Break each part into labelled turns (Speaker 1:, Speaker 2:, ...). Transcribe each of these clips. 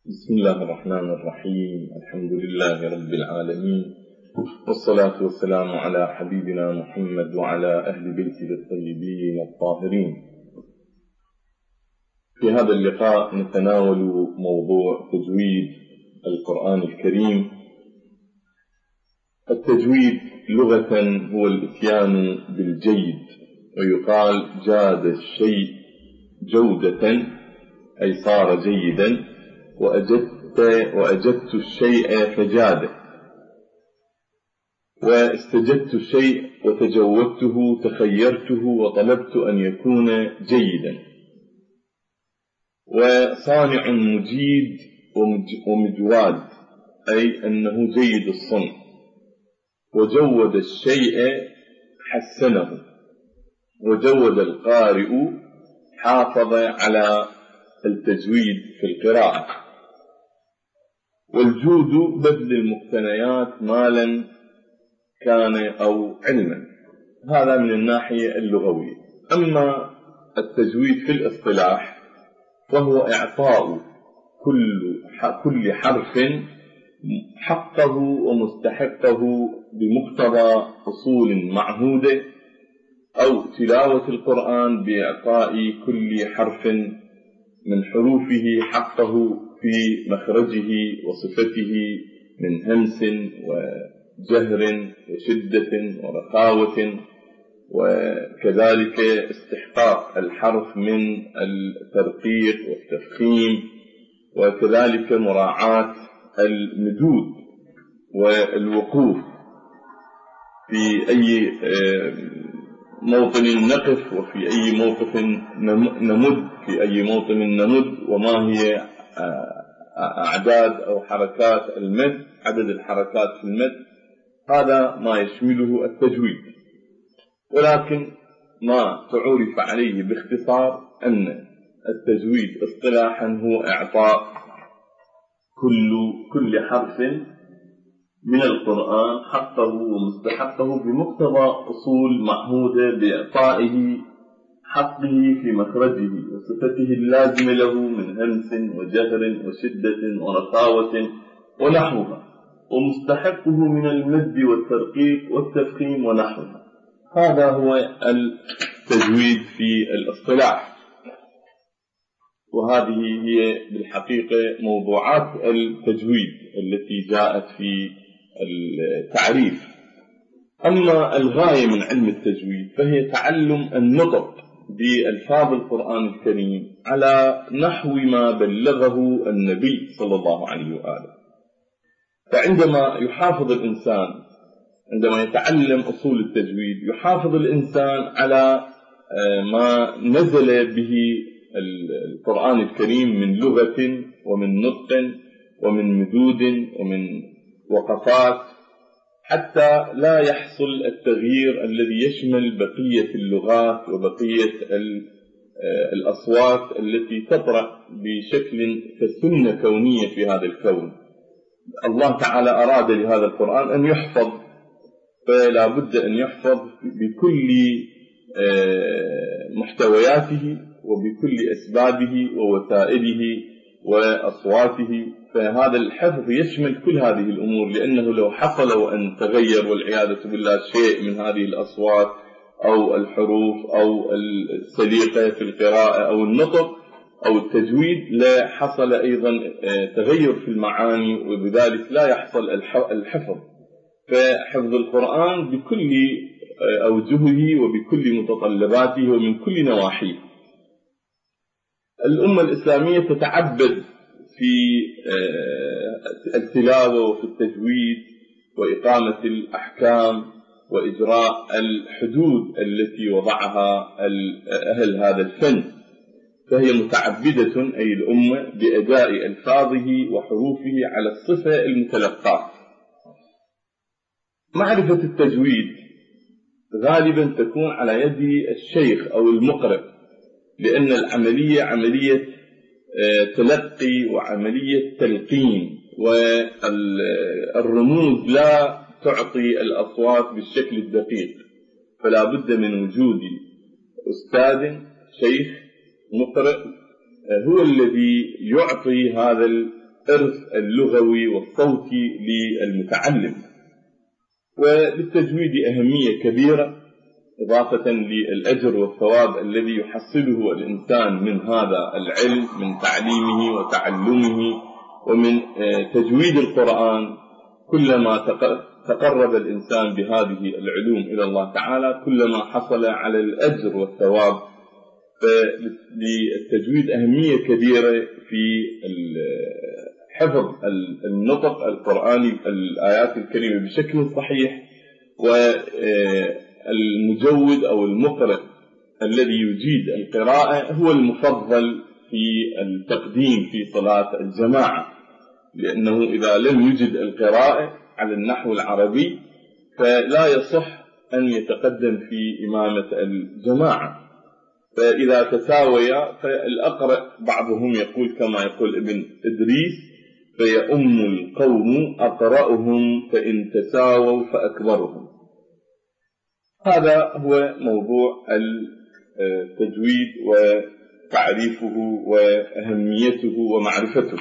Speaker 1: بسم الله الرحمن الرحيم. الحمد لله رب العالمين، والصلاة والسلام على حبيبنا محمد وعلى أهل بيته الطيبين الطاهرين. في هذا اللقاء نتناول موضوع تجويد القرآن الكريم. التجويد لغة هو الإتيان بالجيد، ويقال جاد الشيء جودة أي صار جيدا، وأجدت الشيء فجاده، واستجدت الشيء وتجودته تخيرته وطلبت أن يكون جيدا. وصانع مجيد ومجواد أي أنه جيد الصنع، وجود الشيء حسنه، وجود القارئ حافظ على التجويد في القراءة. والجود بذل المقتنيات مالا كان أو علما، هذا من الناحية اللغوية. أما التجويد في الاصطلاح فهو إعطاء كل حرف حقه ومستحقه بمقتضى أصول معهودة، أو تلاوة القرآن بإعطاء كل حرف من حروفه حقه في مخرجه وصفته من همس وجهر وشدة ورخاوة، وكذلك استحقاق الحرف من الترقيق والتفخيم، وكذلك مراعاة المدود والوقوف في أي موطن نقف، وفي أي موقف نمد، في أي موطن نمد، وما هي أعداد أو حركات المد، عدد الحركات في المد. هذا ما يشمله التجويد. ولكن ما تعرف عليه باختصار أن التجويد اصطلاحا هو إعطاء كل حرف من القرآن حقه ومستحقه بمقتضى أصول معهودة بإعطائه حقه في مخرجه وصفته اللازمة له من همس وجهر وشدة ورخاوة ونحوها، ومستحقه من المد والترقيق والتفخيم ونحوها. هذا هو التجويد في الاصطلاح، وهذه هي بالحقيقة موضوعات التجويد التي جاءت في التعريف. أما الغاية من علم التجويد فهي تعلم النطق بألفاظ القرآن الكريم على نحو ما بلغه النبي صلى الله عليه وآله. فعندما يحافظ الإنسان، عندما يتعلم أصول التجويد، يحافظ الإنسان على ما نزل به القرآن الكريم من لغة ومن نطق ومن مدود ومن وقفات، حتى لا يحصل التغيير الذي يشمل بقية اللغات وبقية الأصوات التي تطرأ بشكل كسنة كونية في هذا الكون. الله تعالى أراد لهذا القرآن أن يحفظ، فلا بد أن يحفظ بكل محتوياته وبكل أسبابه ووسائله وأصواته. فهذا الحفظ يشمل كل هذه الأمور، لأنه لو حصل وأن تغير والعياذة بالله شيء من هذه الأصوات أو الحروف أو السليقة في القراءة أو النطق أو التجويد، لا حصل أيضا تغير في المعاني، وبذلك لا يحصل الحفظ. فحفظ القرآن بكل أوجهه وبكل متطلباته ومن كل نواحيه. الأمة الإسلامية تتعبد في التلاوة وفي التجويد وإقامة الأحكام وإجراء الحدود التي وضعها أهل هذا الفن، فهي متعبدة أي الأمة بأداء ألفاظه وحروفه على الصفة المتلقاة. معرفة التجويد غالبا تكون على يد الشيخ أو المقرئ، لأن العملية عملية تلقي وعملية تلقين، والرموز لا تعطي الأصوات بالشكل الدقيق، فلا بد من وجود أستاذ شيخ مقرئ هو الذي يعطي هذا الإرث اللغوي والصوتي للمتعلم. وللتجويد أهمية كبيرة إضافة للأجر والثواب الذي يحصله الإنسان من هذا العلم، من تعليمه وتعلمه ومن تجويد القرآن. كلما تقرب الإنسان بهذه العلوم إلى الله تعالى كلما حصل على الأجر والثواب. فللتجويد أهمية كبيرة في حفظ النطق القرآني الآيات الكريمة بشكل صحيح. والمجود أو المقرئ الذي يجيد القراءة هو المفضل في التقديم في صلاة الجماعة، لأنه إذا لم يجد القراءة على النحو العربي فلا يصح أن يتقدم في إمامة الجماعة. فإذا تساويا فالأقرأ بعضهم يقول كما يقول ابن إدريس: فيؤم القوم أقرأهم فإن تساووا فأكبرهم. هذا هو موضوع التجويد وتعريفه وأهميته ومعرفته.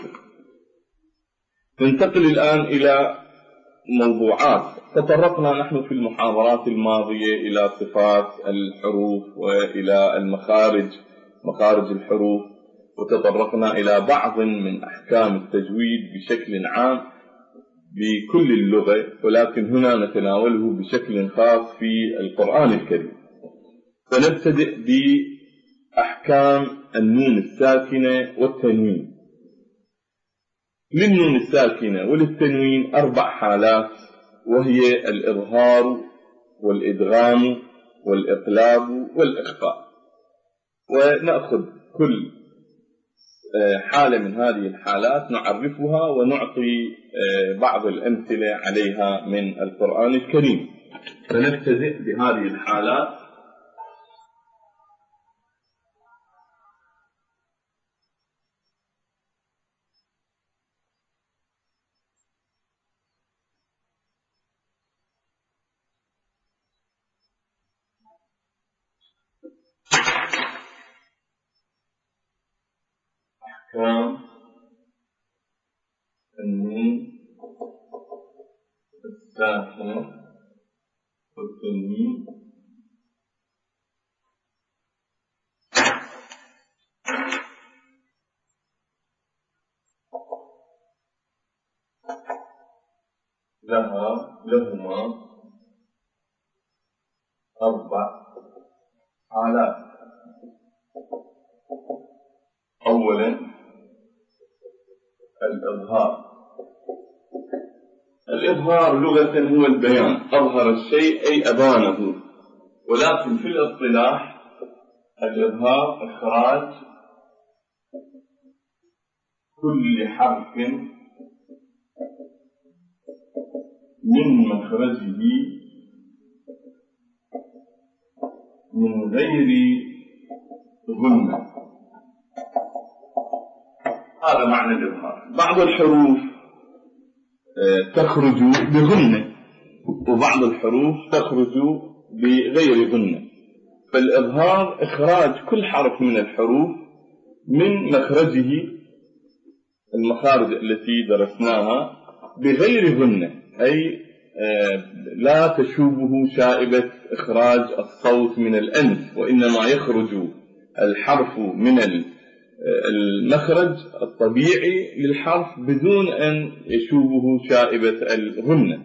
Speaker 1: ننتقل الآن إلى موضوعات. تطرقنا نحن في المحاضرات الماضية إلى صفات الحروف وإلى مخارج الحروف، وتطرقنا إلى بعض من أحكام التجويد بشكل عام بكل اللغة، ولكن هنا نتناوله بشكل خاص في القرآن الكريم. فنبتدئ بأحكام النون الساكنة والتنوين. للنون الساكنة وللتنوين 4 حالات، وهي الإظهار والإدغام والإقلاب والإخفاء. ونأخذ كل حالة من هذه الحالات نعرفها ونعطي بعض الأمثلة عليها من القرآن الكريم. فنبتدئ بهذه الحالات. أحكام النون الساكنة والتنوين. لهما 4 حالات. أولا الإظهار لغة هو البيان، أظهر الشيء أي أبانه، ولكن في الاصطلاح الإظهار إخراج كل حرف من مخرجه من غير غنة. هذا معنى الإظهار. بعض الحروف تخرج بغنة وبعض الحروف تخرج بغير غنة. فالإظهار إخراج كل حرف من الحروف من مخرجه، المخارج التي درسناها، بغير غنة، أي لا تشوبه شائبة إخراج الصوت من الأنف، وإنما يخرج الحرف من المخرج الطبيعي للحرف بدون أن يشوبه شائبة الغنة.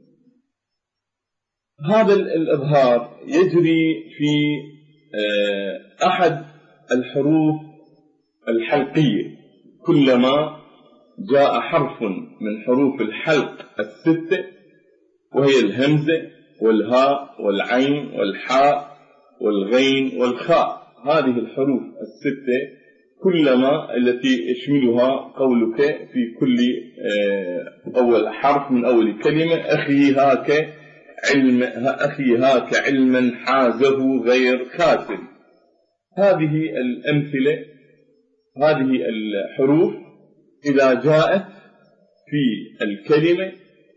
Speaker 1: هذا الإظهار يجري في أحد الحروف الحلقية. كلما جاء حرف من حروف الحلق 6، وهي الهمزة والهاء والعين والحاء والغين والخاء، هذه الحروف 6 كلما التي يشملها قولك في كل أول حرف من أول كلمة: أخي هاك علما حازه غير خاسر. هذه الأمثلة، هذه الحروف إذا جاءت في الكلمة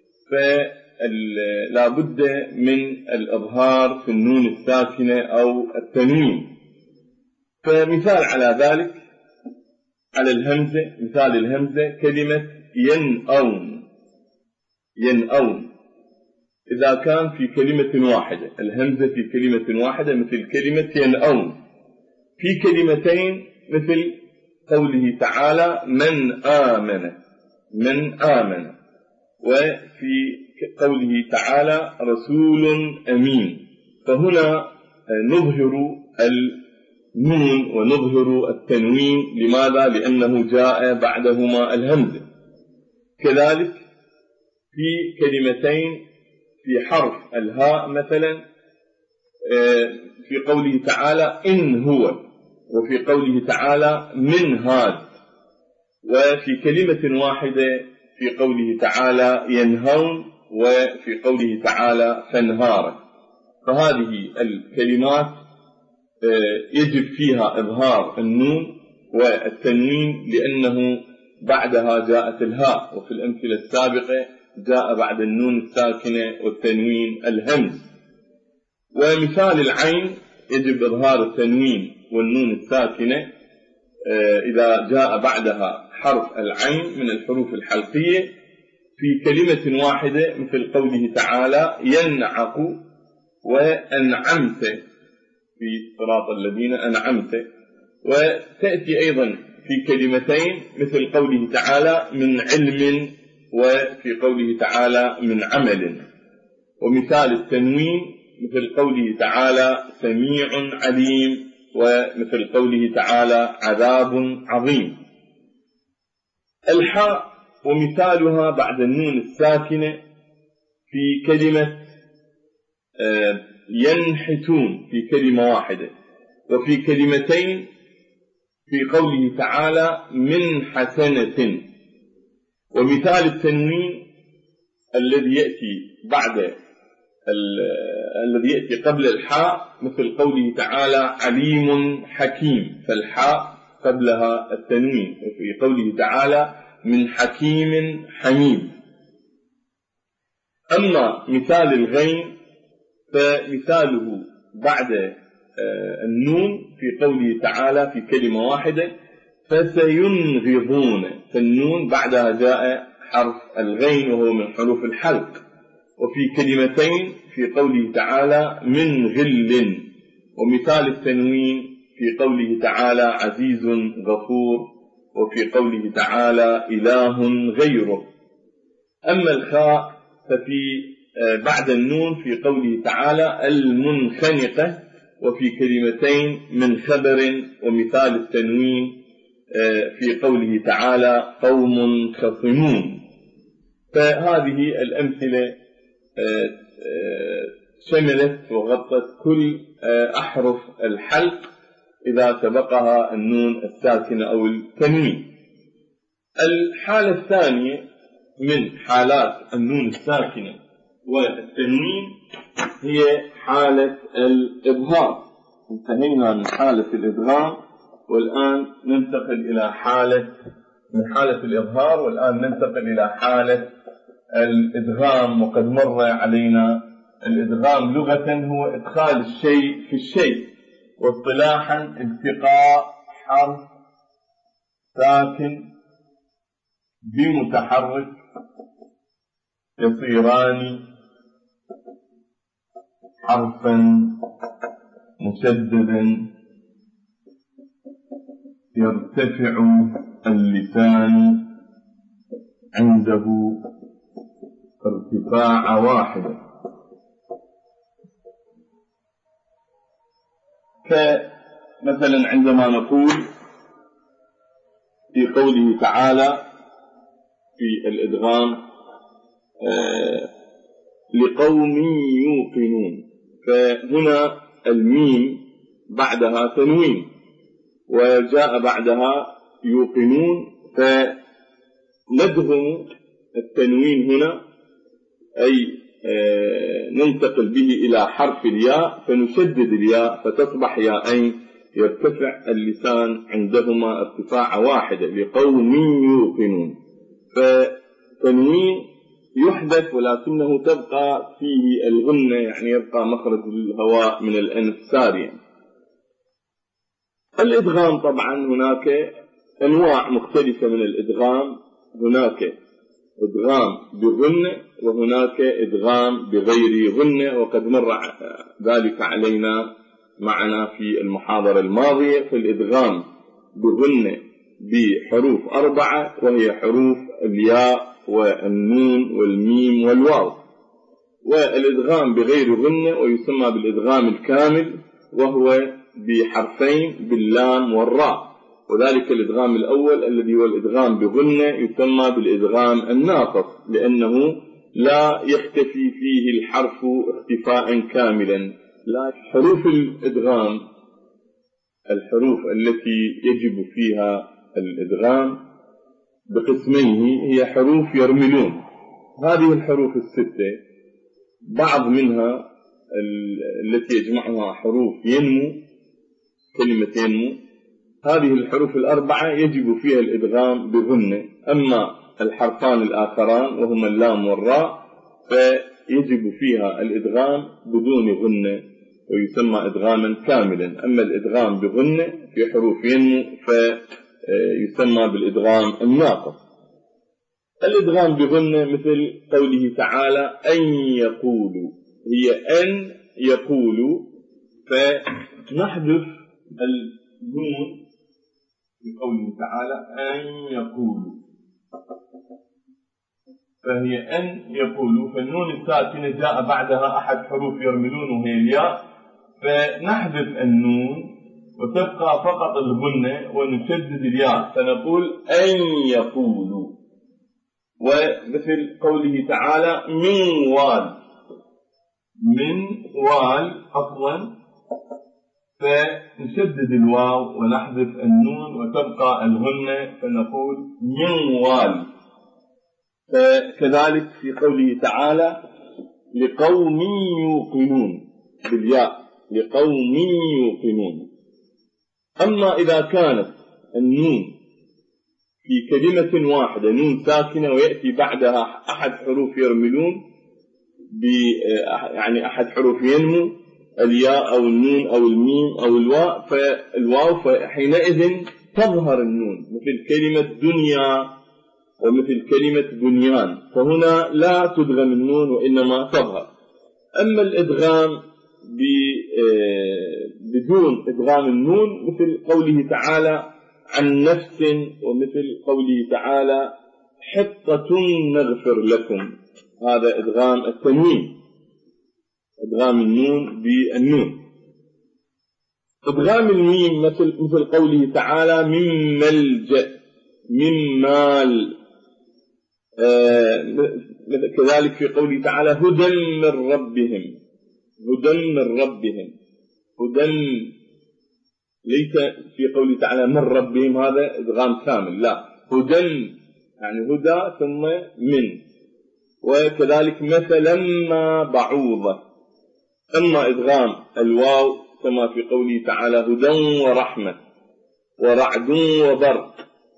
Speaker 1: فلا بد من الإظهار في النون الساكنة أو التنوين. فمثال على ذلك: على الهمزة، مثال الهمزة كلمة ينأون. ينأون إذا كان في كلمة واحدة، الهمزة في كلمة واحدة مثل كلمة ينأون. في كلمتين مثل قوله تعالى من آمن، من آمن. وفي قوله تعالى رسول أمين. فهنا نظهر النون ونظهر التنوين. لماذا؟ لأنه جاء بعدهما الهمزة. كذلك في كلمتين في حرف الهاء مثلا في قوله تعالى إن هو، وفي قوله تعالى من هذا. وفي كلمة واحدة في قوله تعالى ينهون، وفي قوله تعالى فانهار. فهذه الكلمات يجب فيها إظهار النون والتنوين لأنه بعدها جاءت الهاء، وفي الأمثلة السابقة جاء بعد النون الساكنة والتنوين الهمز. ومثال العين يجب إظهار التنوين والنون الساكنة إذا جاء بعدها حرف العين من الحروف الحلقية في كلمة واحدة مثل قوله تعالى ينعق وأنعمت في صراط الذين أنعمت. وتأتي أيضا في كلمتين مثل قوله تعالى من علم، وفي قوله تعالى من عمل. ومثال التنوين مثل قوله تعالى سميع عليم، ومثل قوله تعالى عذاب عظيم. الحاء ومثالها بعد النون الساكنة في كلمة ينحتون في كلمة واحدة، وفي كلمتين في قوله تعالى من حسنة. ومثال التنوين الذي يأتي قبل الحاء مثل قوله تعالى عليم حكيم، فالحاء قبلها التنوين. وفي قوله تعالى من حكيم حميد. أما مثال الغين فمثاله بعد النون في قوله تعالى في كلمة واحدة فسينغضون، فالنون بعدها جاء حرف الغين وهو من حروف الحلق. وفي كلمتين في قوله تعالى من غل. ومثال التنوين في قوله تعالى عزيز غفور، وفي قوله تعالى إله غيره. أما الخاء ففي بعد النون في قوله تعالى المنخنقة، وفي كلمتين من خبر. ومثال التنوين في قوله تعالى قوم خصمون. فهذه الأمثلة شملت وغطت كل أحرف الحلق إذا سبقها النون الساكنة أو التنوين. الحالة الثانية من حالات النون الساكنة والتنوين هي حالة الإظهار. انتهينا من حالة الإدغام والآن ننتقل إلى حالة الإظهار، والآن ننتقل إلى حالة الإدغام. وقد مر علينا الإدغام لغة هو إدخال الشيء في الشيء، واصطلاحا التقاء حرف ساكن بمتحرك يصيران حرفا مشددا يرتفع اللسان عنده ارتفاع واحدا. فمثلا عندما نقول في قوله تعالى في الإدغام لقوم يوقنون، فهنا الميم بعدها تنوين وجاء بعدها يوقنون، فندغم التنوين هنا أي ننتقل به إلى حرف الياء فنشدد الياء فتصبح ياءين يرتفع اللسان عندهما ارتفاع واحدة لقوم يوقنون. فتنوين يحدث ولكنه تبقى فيه الغنة، يعني يبقى مخرج الهواء من الأنف ساريا. الإدغام طبعا هناك أنواع مختلفة من الإدغام، هناك إدغام بغنة وهناك إدغام بغير غنة، وقد مر ذلك علينا معنا في المحاضرة الماضية. في الإدغام بغنة بحروف 4 وهي حروف الياء والنون والميم والواو، والإدغام بغير غنة ويسمى بالإدغام الكامل وهو بحرفين باللام والراء، وذلك الإدغام الأول الذي هو الإدغام بغنة يسمى بالإدغام الناقص، لأنه لا يختفي فيه الحرف اختفاء كاملا. لا، حروف الإدغام الحروف التي يجب فيها الإدغام بقسميه هي حروف يرملون. هذه الحروف الستة بعض منها التي يجمعها حروف ينمو، كلمة ينمو، هذه الحروف 4 يجب فيها الإدغام بغنة، أما الحرفان الآخران وهما اللام والراء فيجب فيها الإدغام بدون غنة ويسمى إدغاما كاملا. أما الإدغام بغنة في حروف ينمو فيسمى بالإدغام الناقص. الإدغام بغنة مثل قوله تعالى أن يقولوا، هي أن يقولوا، فنحذف النون بقوله تعالى أن يقولوا، فهي أن يقولوا، فالنون الساكنة جاء بعدها أحد حروف يرملون وهي الياء، فنحذف النون وتبقى فقط الغنة ونشدد الياء فنقول أن يقولوا. ومثل قوله تعالى من وال، من وال أصلا، فنشدد الواو ونحذف النون وتبقى الغنة فنقول من وال. فكذلك في قوله تعالى لقوم يوقنون بالياء، لقوم يوقنون. أما إذا كانت النون في كلمة واحدة نون ساكنة ويأتي بعدها أحد حروف يرملون يعني أحد حروف ينمو، الياء أو النون أو الميم أو الواو، فحينئذ تظهر النون مثل كلمة دنيا ومثل كلمة بنيان، فهنا لا تدغم النون وإنما تظهر. أما الإدغام بدون إدغام النون مثل قوله تعالى عن نفس، ومثل قوله تعالى حطة نغفر لكم، هذا إدغام التنوين، إدغام النون بالنون. إدغام الميم مثل قوله تعالى من ملجأ، من مال، كذلك في قوله تعالى هدى من ربهم، هدى من ربهم، هدى ليس في قوله تعالى من ربهم هذا إدغام كامل، لا، هدى يعني هدى ثم من. وكذلك مثلا ما بعوضة. أما إدغام الواو كما في قوله تعالى هدى ورحمة ورعد وبرق.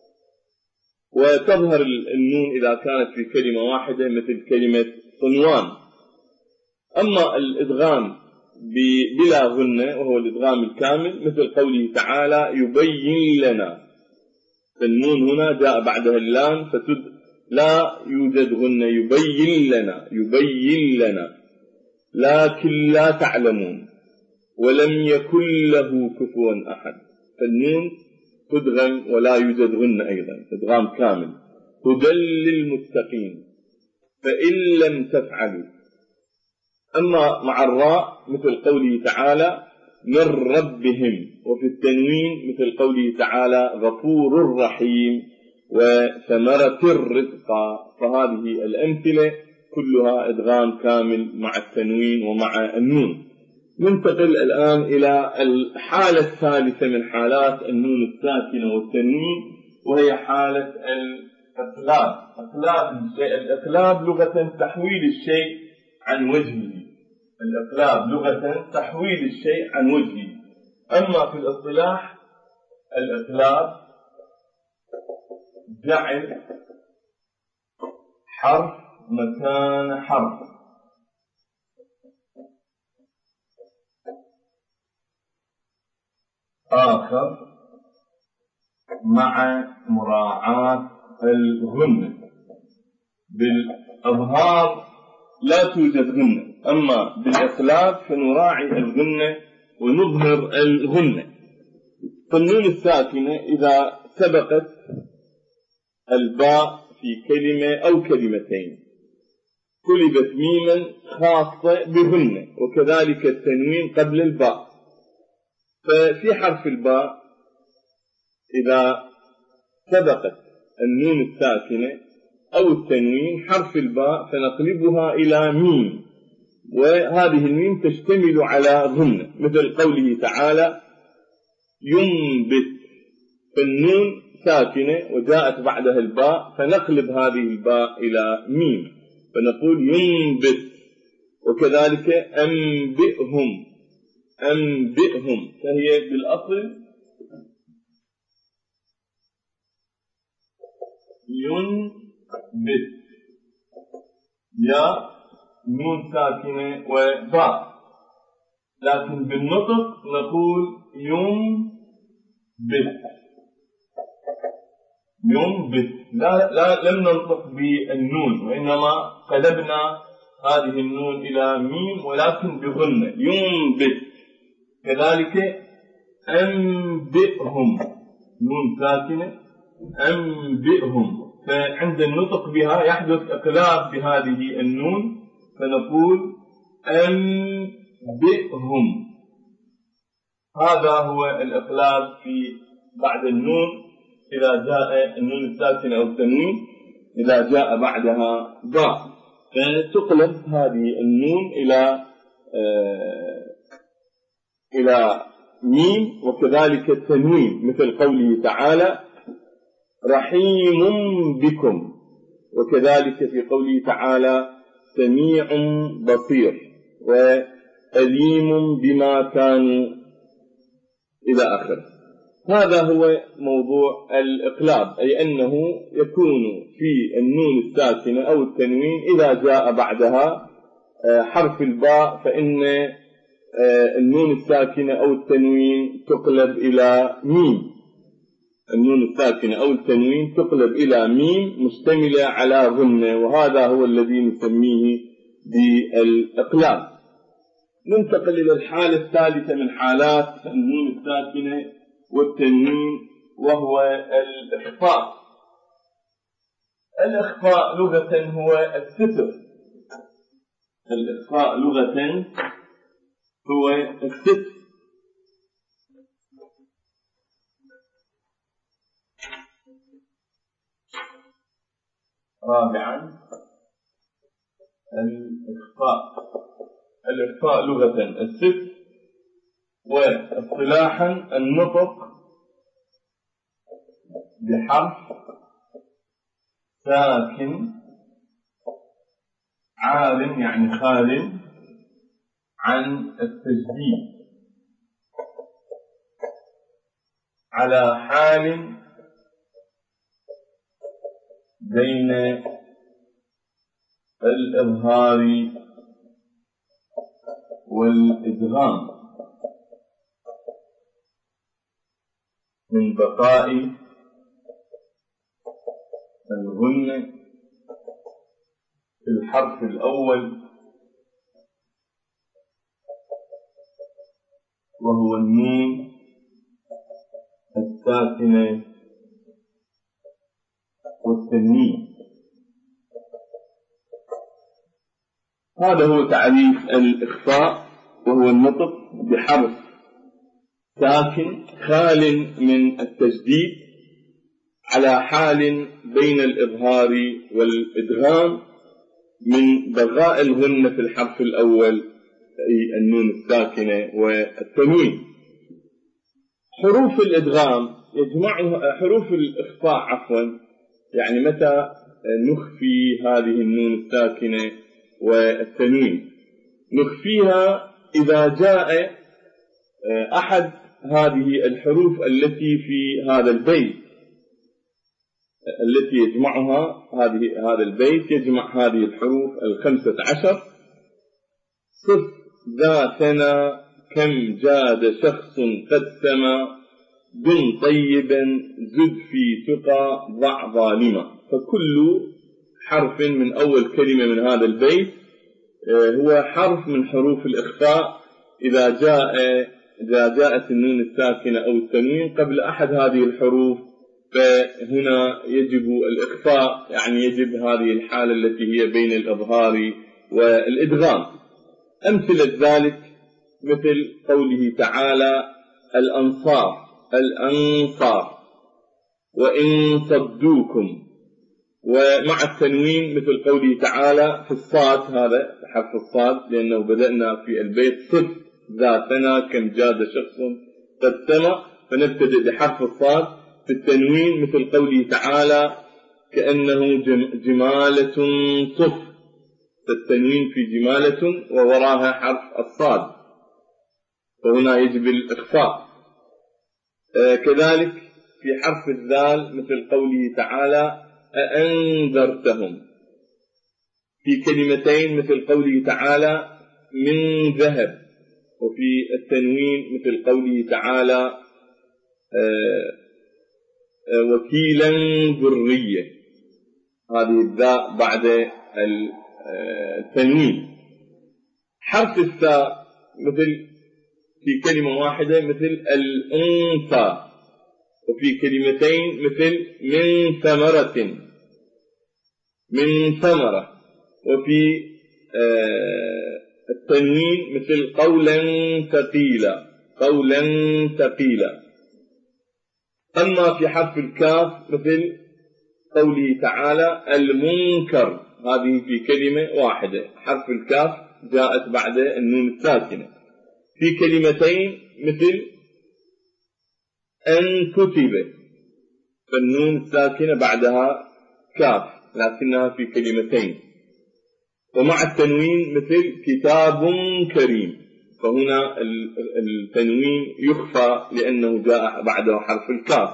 Speaker 1: وتظهر النون إذا كانت في كلمة واحدة مثل كلمة صنوان. أما الإدغام بلا غنة وهو الإدغام الكامل مثل قوله تعالى يبين لنا، فالنون هنا جاء بعدها اللام لا يوجد غنة، يبين لنا، يبين لنا، لكن لا تعلمون ولم يكن له كفوا أحد، فالنون تدغم ولا يوجد غنة أيضا، إدغام كامل. هدى للمتقين فإن لم تفعلوا. أما مع الراء مثل قوله تعالى من ربهم، وفي التنوين مثل قوله تعالى غفور رحيم وثمرة الرزق، فهذه الأمثلة كلها إدغام كامل مع التنوين ومع النون. ننتقل الآن إلى الحالة الثالثة من حالات النون الساكنة والتنوين، وهي حالة الإقلاب. الإقلاب لغة تحويل الشيء عن وجهه، الإقلاب لغة تحويل الشيء عن وجهه. أما في الاصطلاح الإقلاب جعل حرف مكان حرف، آخر مع مراعاة الغنة. بالإظهار لا توجد غنة، أما بالإقلاب فنراعي الغنة ونظهر الغنة. فالنون الساكنة إذا سبقت الباء في كلمة أو كلمتين قلبت ميما خاصة بغنة، وكذلك التنوين قبل الباء. ففي حرف الباء إذا سبقت النون الساكنة أو التنوين حرف الباء فنقلبها إلى ميم، وهذه الميم تشتمل على غنة، مثل قوله تعالى ينبت، فالنون ساكنة وجاءت بعدها الباء فنقلب هذه الباء إلى ميم فنقول ينبت. وكذلك أنبئهم، أنبئهم، فهي بالأصل ينبت، يا نون ساكنة وباء، لكن بالنطق نقول ينبت، ينبت، لم ننطق بالنون، وإنما قلبنا هذه النون إلى ميم ولكن بغنة، ينبت. كذلك أنبئهم، نون ساكنة، أنبئهم، فعند النطق بها يحدث إقلاب بهذه النون فنقول أنبئهم. هذا هو الإقلاب في بعد النون إذا جاء النون الساكنة أو التنوين إذا جاء بعدها باء، فتقلب هذه النون إلى ميم. وكذلك التنوين مثل قوله تعالى رحيم بكم، وكذلك في قوله تعالى سميع بصير وأليم بما كانوا إلى آخره. هذا هو موضوع الإقلاب، أي أنه يكون في النون الساكنة أو التنوين إذا جاء بعدها حرف الباء فإن النون الساكنة أو التنوين تقلب إلى ميم، النون الساكنة أو التنوين تقلب إلى ميم مشتملة على غنة، وهذا هو الذي نسميه بالإقلاب. ننتقل إلى الحالة الثالثة من حالات النون الساكنة والتنوين، وهو الإخفاء. الإخفاء لغة هو الستر، الإخفاء لغة هو الستر. رابعا الإخفاء لغة الستر، واصطلاحا النطق بحرف ساكن عال يعني خال عن التجديد على حال بين الإظهار والإدغام من بقاء الغنة في الحرف الأول وهو النون الساكنة والتنوين. هذا هو تعريف الإخفاء، وهو النطق بحرف ساكن خال من التجديد على حال بين الإظهار والإدغام من بقاء الغنة في الحرف الأول أي النون الساكنة والتنوين. حروف الإدغام يجمعها حروف الإخفاء يعني متى نخفي هذه النون الساكنة والتنوين؟ نخفيها إذا جاء أحد هذه الحروف التي في هذا البيت، التي يجمعها هذا البيت يجمع هذه الحروف 15. صف ذاتنا كم جاد شخص قد سما دم طيبا زد في تقى ضع ظالما. فكل حرف من أول كلمة من هذا البيت هو حرف من حروف الإخفاء إذا جاءت النون الساكنة أو التنوين قبل أحد هذه الحروف، فهنا يجب الإخفاء، يعني يجب هذه الحالة التي هي بين الإظهار والإدغام. أمثلة ذلك مثل قوله تعالى الأنصار، وإن صدوكم، ومع التنوين مثل قوله تعالى في الصاد، هذا حرف الصاد لأنه بدأنا في البيت صف ذاتنا كم جاد شخص قد سمع، فنبتدئ بحرف الصاد. في التنوين مثل قوله تعالى كأنه جمالة صف، فالتنوين في جمالة ووراها حرف الصاد، وهنا يجب الإخفاء. كذلك في حرف الذال مثل قوله تعالى أأنذرتهم، في كلمتين مثل قوله تعالى من ذهب، وفي التنوين مثل قوله تعالى وكيلا ذرية، هذه الذاء بعد التنوين. حرف الثاء مثل في كلمة واحدة مثل الأنثى، وفي كلمتين مثل من ثمرة، وفي التنوين مثل قولا ثقيلا. أما في حرف الكاف مثل قوله تعالى المنكر، هذه في كلمة واحدة، حرف الكاف جاءت بعد النون الساكنة. في كلمتين مثل أن كتب، فالنون الساكنة بعدها كاف لكنها في كلمتين. ومع التنوين مثل كتاب كريم، فهنا التنوين يخفى لأنه جاء بعده حرف الكاف.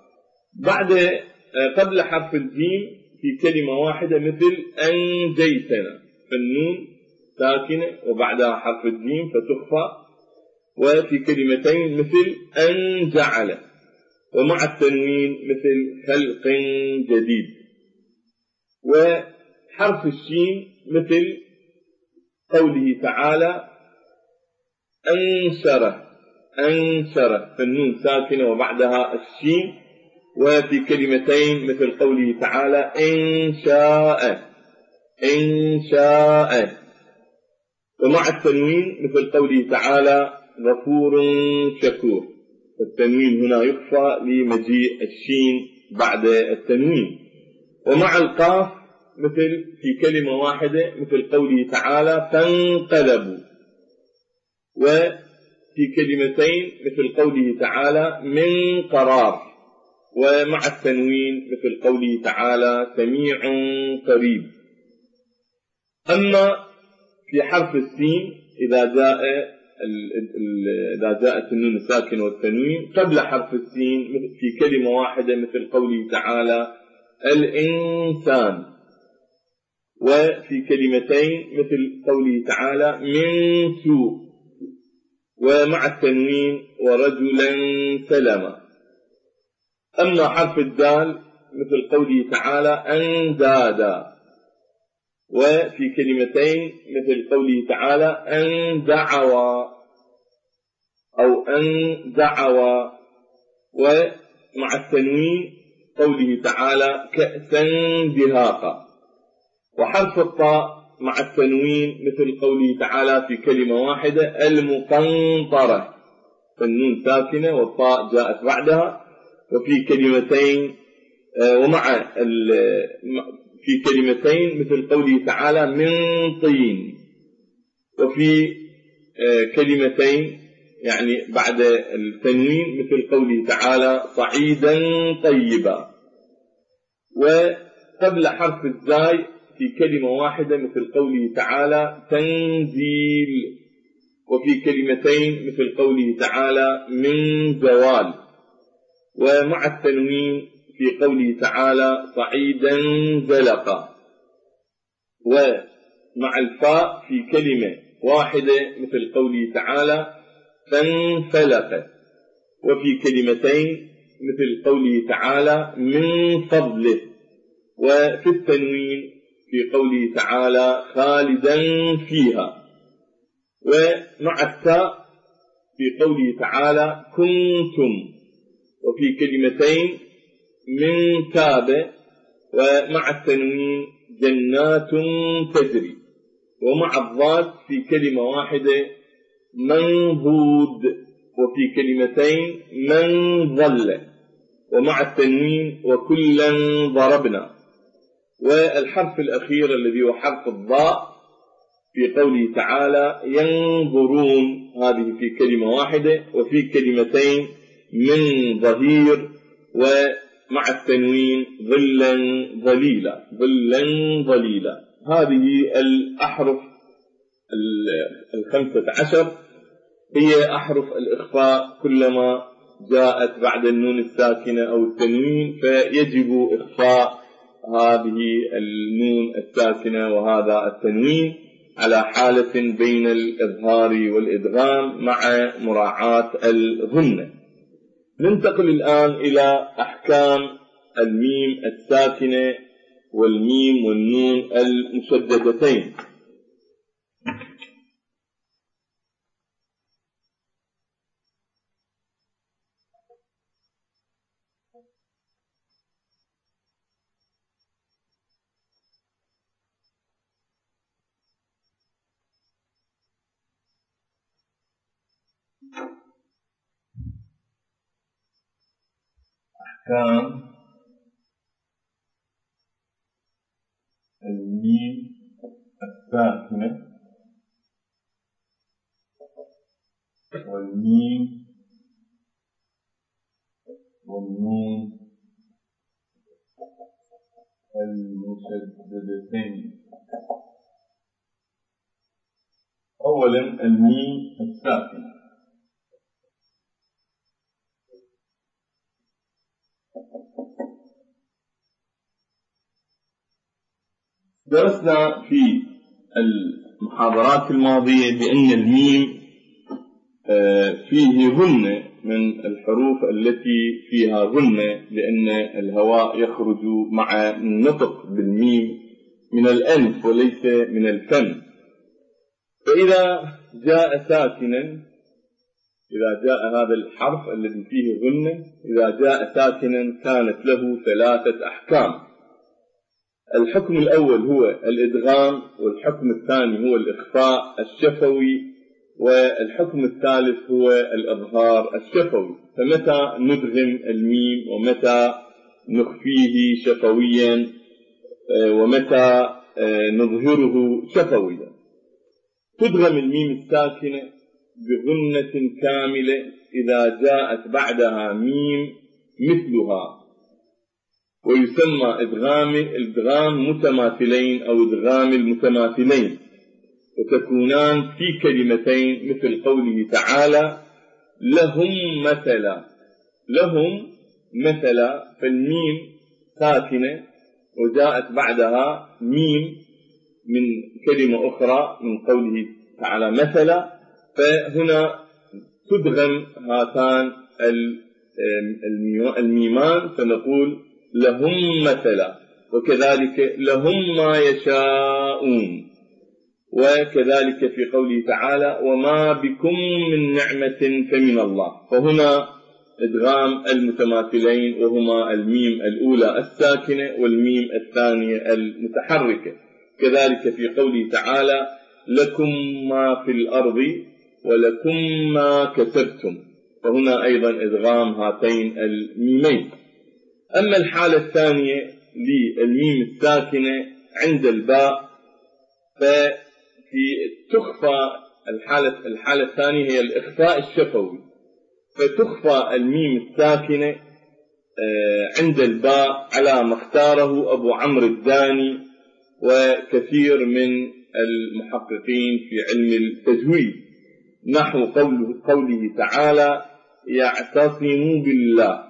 Speaker 1: قبل حرف الجيم في كلمة واحدة مثل أنجيتنا، فالنون ساكنة وبعدها حرف الجيم فتخفى. وفي كلمتين مثل أن جعل، ومع التنوين مثل خلق جديد. وحرف الشين مثل قوله تعالى أنشره، فالنون ساكنة وبعدها الشين. وفي كلمتين مثل قوله تعالى إن شاء، ومع التنوين مثل قوله تعالى غفور شكور، التنوين هنا يخفى لمجيء الشين بعد التنوين. ومع القاف مثل في كلمة واحدة مثل قوله تعالى فانقلبوا، وفي كلمتين مثل قوله تعالى من قرار، ومع التنوين مثل قوله تعالى سميع قريب. أما في حرف السين إذا جاءت النون الساكنة والتنوين قبل حرف السين في كلمة واحدة مثل قوله تعالى الإنسان، وفي كلمتين مثل قوله تعالى من سوء، ومع التنوين ورجلا سلما. أما حرف الدال مثل قوله تعالى أندادا، وفي كلمتين مثل قوله تعالى أن دعوا، ومع التنوين قوله تعالى كأسا دهاقا. وحرف الطاء مع التنوين مثل قوله تعالى في كلمة واحدة المقنطرة، فالنون ساكنة والطاء جاءت بعدها. وفي كلمتين في كلمتين مثل قوله تعالى من طين، وفي كلمتين يعني بعد التنوين مثل قوله تعالى صعيدا طيبا. وقبل حرف الزاي في كلمة واحدة مثل قوله تعالى تنزيل، وفي كلمتين مثل قوله تعالى من زوال. ومع التنوين في قوله تعالى صعيدا زلقا. ومع الفاء في كلمة واحدة مثل قوله تعالى فانفلق، وفي كلمتين مثل قوله تعالى من فضله، وفي التنوين في قوله تعالى خالدا فيها، ومع التاء في قوله تعالى كنتم، وفي كلمتين من تاب، ومع التنوين جنات تجري، ومع الضاد في كلمة واحدة منضود، وفي كلمتين من ظل، ومع التنوين وكلا ضربنا. والحرف الأخير الذي هو حرف الضاء في قوله تعالى ينظرون، هذه في كلمة واحدة، وفي كلمتين من ظهير، ومع التنوين ظلا ظليلا، ظلا ظليلا. هذه الأحرف 15 هي أحرف الإخفاء، كلما جاءت بعد النون الساكنة أو التنوين فيجب إخفاء هذه النون الساكنة وهذا التنوين على حالة بين الإظهار والإدغام مع مراعاة الغنة. ننتقل الآن إلى أحكام الميم الساكنة والميم والنون المشددتين. أحكام الميم الساكنة والميم والنون المشددتين. أولا الميم الساكنة. درسنا في المحاضرات الماضية بأن الميم فيه غنة من الحروف التي فيها غنة، لأن الهواء يخرج مع النطق بالميم من الأنف وليس من الفم. فإذا جاء ساكنا، إذا جاء هذا الحرف الذي فيه غنة إذا جاء ساكنا كانت له 3 أحكام. الحكم الأول هو الإدغام، والحكم الثاني هو الإخفاء الشفوي، والحكم الثالث هو الإظهار الشفوي. فمتى ندغم الميم ومتى نخفيه شفويا ومتى نظهره شفويا. تدغم الميم الساكنة بغنة كاملة إذا جاءت بعدها ميم مثلها، ويسمى إدغام متماثلين أو إدغام المتماثلين، وتكونان في كلمتين مثل قوله تعالى لهم مثلا. لهم مثلا، فالميم ساكنة وجاءت بعدها ميم من كلمة أخرى من قوله تعالى مثلا، فهنا تدغم هاتان الميمان فنقول لهم مثلا، وكذلك لهم ما يشاءون، وكذلك في قوله تعالى وما بكم من نعمة فمن الله. فهنا إدغام المتماثلين وهما الميم الأولى الساكنة والميم الثانية المتحركة. كذلك في قوله تعالى لكم ما في الأرض ولكم ما كسبتم، فهنا أيضا إدغام هاتين الميمين. أما الحالة الثانية للميم الساكنة عند الباء، تخفى الحالة الثانية هي الإخفاء الشفوي، فتخفى الميم الساكنة عند الباء على ما اختاره أبو عمرو الداني وكثير من المحققين في علم التجويد، نحو قوله تعالى يعتصم بالله،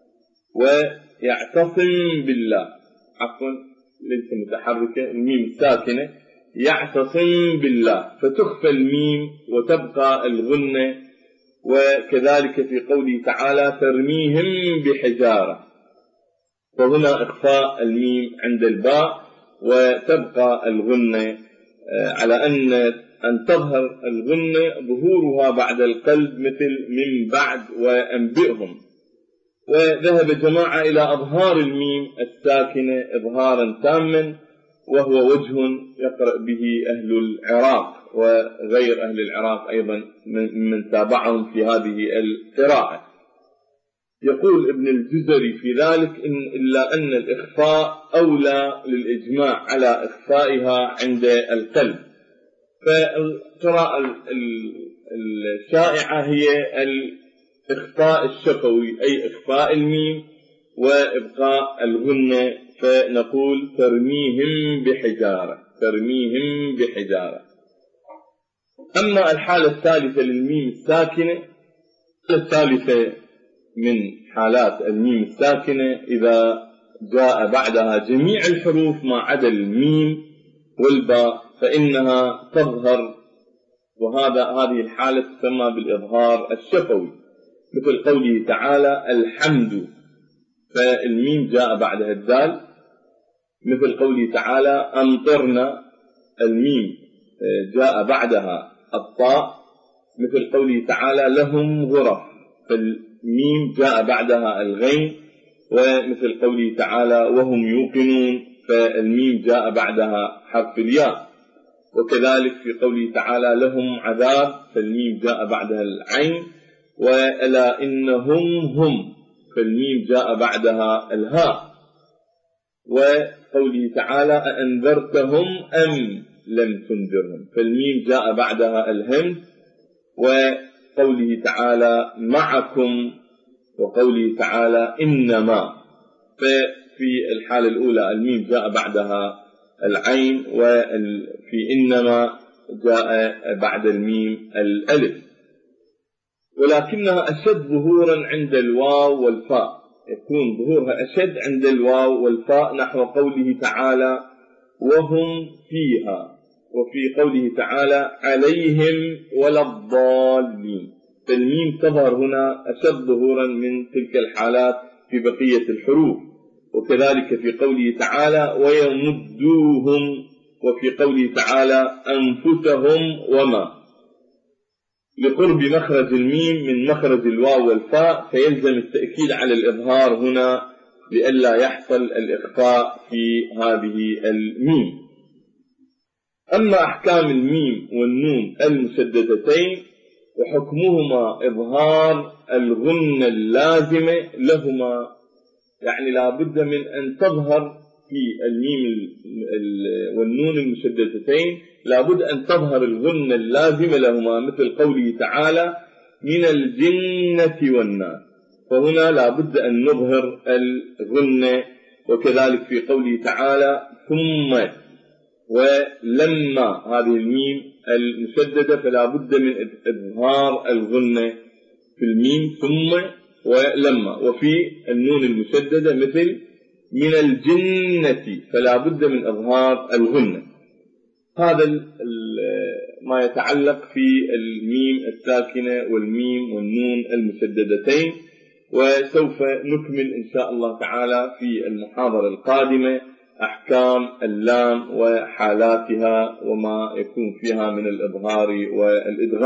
Speaker 1: ويعتصم بالله عفوا ليس متحركة الميم الساكنة يعتصم بالله، فتخفى الميم وتبقى الغنة وكذلك في قوله تعالى ترميهم بحجارة، فهنا إخفاء الميم عند الباء، وتبقى الغنة على أن تظهر الغنة ظهورها بعد القلب، مثل من بعد وأنبئهم. وذهب جماعة إلى أظهار الميم الساكنة إظهارا تاما، وهو وجه يقرأ به أهل العراق وغير أهل العراق أيضا من تابعهم في هذه القراءة. يقول ابن الجزري في ذلك إلا أن الإخفاء أولى للإجماع على إخفائها عند القلب، فالقراءة الشائعة هي الإخفاء الشفوي، أي إخفاء الميم وإبقاء الغنة، فنقول ترميهم بحجارة، ترميهم بحجارة. أما الحالة الثالثة للميم الساكنة، الثالثة من حالات الميم الساكنة إذا جاء بعدها جميع الحروف ما عدا الميم والباء فإنها تظهر، هذه الحالة تسمى بالإظهار الشفوي، مثل قوله تعالى الحمد، فالميم جاء بعدها الدال، مثل قوله تعالى أمطرنا، الميم جاء بعدها الطاء، مثل قوله تعالى لهم غرف، فالميم جاء بعدها الغين، ومثل قوله تعالى وهم يوقنون، فالميم جاء بعدها حرف الياء. وكذلك في قوله تعالى لهم عذاب، فالميم جاء بعدها العين، وألا إنهم هم، فالميم جاء بعدها الهاء. وقوله تعالى أأنذرتهم أم لم تنذرهم، فالميم جاء بعدها الهم. وقوله تعالى معكم، وقوله تعالى إنما، ففي الحالة الأولى الميم جاء بعدها العين، وفي إنما جاء بعد الميم الألف، ولكنها أشد ظهورا عند الواو والفاء، يكون ظهورها أشد عند الواو والفاء، نحو قوله تعالى وهم فيها، وفي قوله تعالى عليهم ولا الضالين، فالميم تظهر هنا أشد ظهورا من تلك الحالات في بقية الحروف. وكذلك في قوله تعالى ويمدوهم، وفي قوله تعالى أنفسهم وما، لقرب مخرج الميم من مخرج الواو والفاء، فيلزم التأكيد على الإظهار هنا لئلا يحصل الإخفاء في هذه الميم. أما أحكام الميم والنون المشددتين وحكمهما إظهار الغنة اللازمة لهما، يعني لا بد من أن تظهر في الميم والنون المشددتين، لا بد أن تظهر الغنة اللازمة لهما، مثل قوله تعالى من الجنة والناس، فهنا لا بد أن نظهر الغنة. وكذلك في قوله تعالى ثم ولما، هذه الميم المشددة فلا بد من إظهار الغنة في الميم ثم ولما. وفي النون المشددة مثل من الجنة فلا بد من إظهار الغنة. هذا ما يتعلق في الميم الساكنة والميم والنون المشددتين، وسوف نكمل إن شاء الله تعالى في المحاضرة القادمة أحكام اللام وحالاتها وما يكون فيها من الإظهار والإدغام.